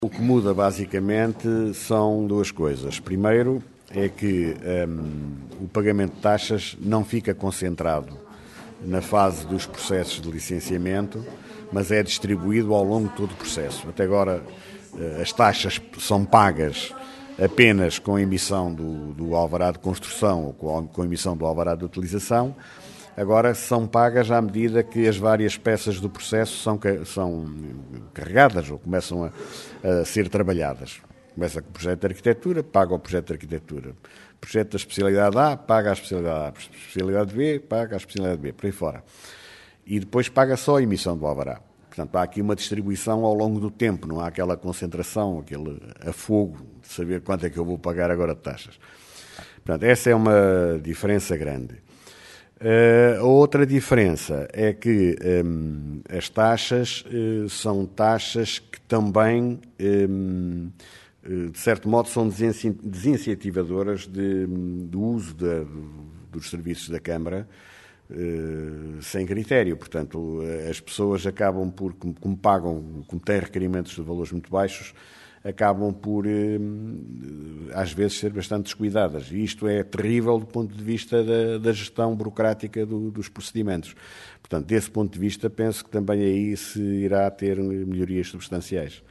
O que muda basicamente são duas coisas. Primeiro é que o pagamento de taxas não fica concentrado na fase dos processos de licenciamento, mas é distribuído ao longo de todo o processo. Até agora as taxas são pagas apenas com a emissão do alvará de construção ou com a emissão do alvará de utilização. Agora são pagas à medida que as várias peças do processo são carregadas ou começam a ser trabalhadas. Começa com o projeto de arquitetura, paga o projeto de arquitetura. Projeto da especialidade A, paga a especialidade A. Especialidade B, paga a especialidade B. Por aí fora. E depois paga só a emissão do alvará. Portanto, há aqui uma distribuição ao longo do tempo, não há aquela concentração, aquele afogo de saber quanto é que eu vou pagar agora de taxas. Portanto, essa é uma diferença grande. A outra diferença é que as taxas são taxas que também, de certo modo, são desincentivadoras do uso dos serviços da Câmara sem critério. Portanto, as pessoas acabam por, como têm requerimentos de valores muito baixos, acabam por, às vezes, ser bastante descuidadas. E isto é terrível do ponto de vista da gestão burocrática dos procedimentos. Portanto, desse ponto de vista, penso que também aí se irá ter melhorias substanciais.